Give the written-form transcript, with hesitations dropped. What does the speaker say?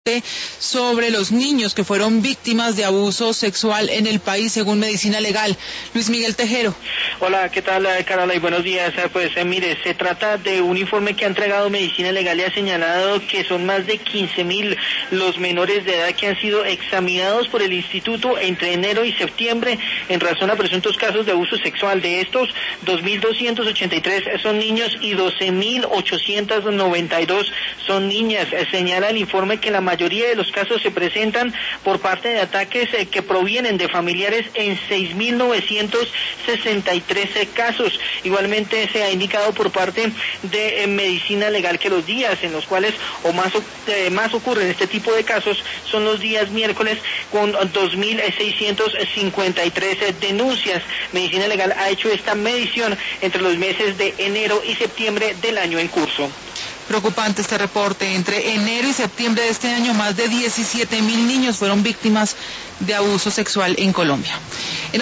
sobre los niños que fueron víctimas de abuso sexual en el país, según Medicina Legal. Luis Miguel Tejero. Hola, ¿qué tal, Carola? Y buenos días. Mire, se trata de un informe que ha entregado Medicina Legal y ha señalado que son más de 15.000 los menores de edad que han sido examinados por el Instituto entre enero y septiembre en razón a presuntos casos de abuso sexual. De estos, 2.283 son niños y 12.892 son niñas. Señala el informe que la mayoría de los casos se presentan por parte de ataques que provienen de familiares en 6.963 casos. Igualmente se ha indicado por parte de Medicina Legal que los días en los cuales más ocurren este tipo de casos son los días miércoles, con 2.653 denuncias. Medicina Legal ha hecho esta medición entre los meses de enero y septiembre del año en curso. Preocupante este reporte. Entre enero y septiembre de este año, más de 17.000 niños fueron víctimas de abuso sexual en Colombia.